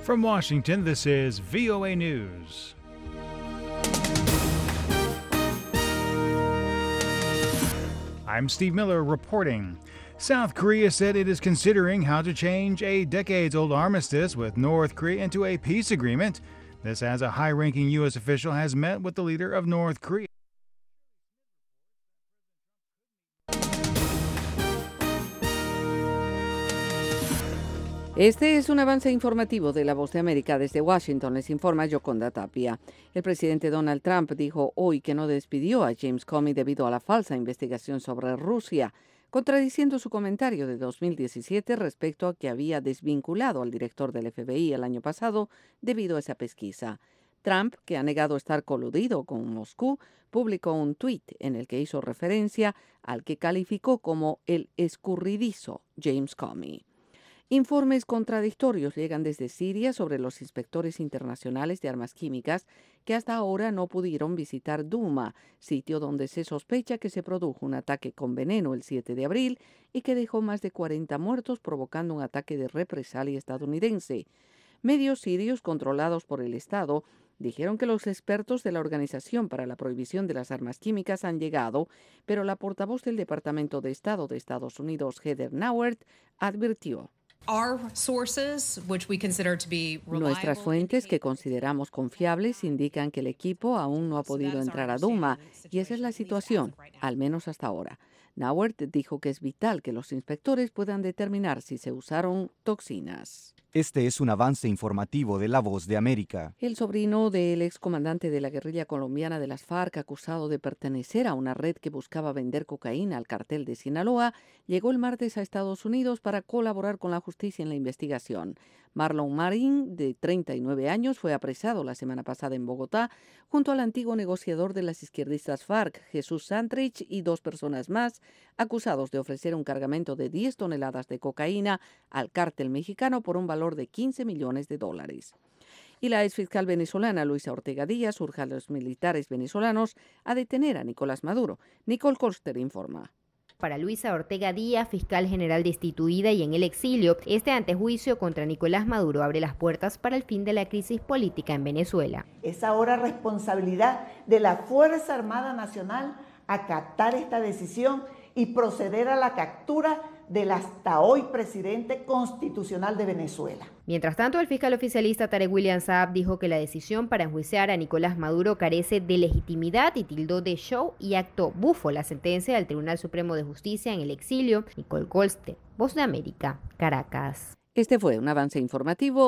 From Washington, this is VOA News. I'm Steve Miller reporting. South Korea said it is considering how to change a decades-old armistice with North Korea into a peace agreement. This as a high-ranking U.S. official has met with the leader of North Korea. Este es un avance informativo de La Voz de América. Desde Washington les informa Yoconda Tapia. El presidente Donald Trump dijo hoy que no despidió a James Comey debido a la falsa investigación sobre Rusia, contradiciendo su comentario de 2017 respecto a que había desvinculado al director del FBI el año pasado debido a esa pesquisa. Trump, que ha negado estar coludido con Moscú, publicó un tuit en el que hizo referencia al que calificó como el escurridizo James Comey. Informes contradictorios llegan desde Siria sobre los inspectores internacionales de armas químicas que hasta ahora no pudieron visitar Douma, sitio donde se sospecha que se produjo un ataque con veneno el 7 de abril y que dejó más de 40 muertos, provocando un ataque de represalia estadounidense. Medios sirios controlados por el Estado dijeron que los expertos de la Organización para la Prohibición de las Armas Químicas han llegado, pero la portavoz del Departamento de Estado de Estados Unidos, Heather Nauert, advirtió: nuestras fuentes, que consideramos confiables, indican que el equipo aún no ha podido entrar a Douma, y esa es la situación, al menos hasta ahora. Nauert dijo que es vital que los inspectores puedan determinar si se usaron toxinas. Este es un avance informativo de La Voz de América. El sobrino del excomandante de la guerrilla colombiana de las FARC, acusado de pertenecer a una red que buscaba vender cocaína al cartel de Sinaloa, llegó el martes a Estados Unidos para colaborar con la justicia en la investigación. Marlon Marín, de 39 años, fue apresado la semana pasada en Bogotá junto al antiguo negociador de las izquierdistas FARC, Jesús Santrich, y 2 personas más, acusados de ofrecer un cargamento de 10 toneladas de cocaína al cártel mexicano por un valor de $15 millones. Y la exfiscal venezolana Luisa Ortega Díaz urge a los militares venezolanos a detener a Nicolás Maduro. Nicole Colster informa. Para Luisa Ortega Díaz, fiscal general destituida y en el exilio, este antejuicio contra Nicolás Maduro abre las puertas para el fin de la crisis política en Venezuela. Es ahora responsabilidad de la Fuerza Armada Nacional acatar esta decisión y proceder a la captura del hasta hoy presidente constitucional de Venezuela. Mientras tanto, el fiscal oficialista Tarek William Saab dijo que la decisión para enjuiciar a Nicolás Maduro carece de legitimidad y tildó de show y acto bufo la sentencia del Tribunal Supremo de Justicia en el exilio. Nicole Colster, Voz de América, Caracas. Este fue un avance informativo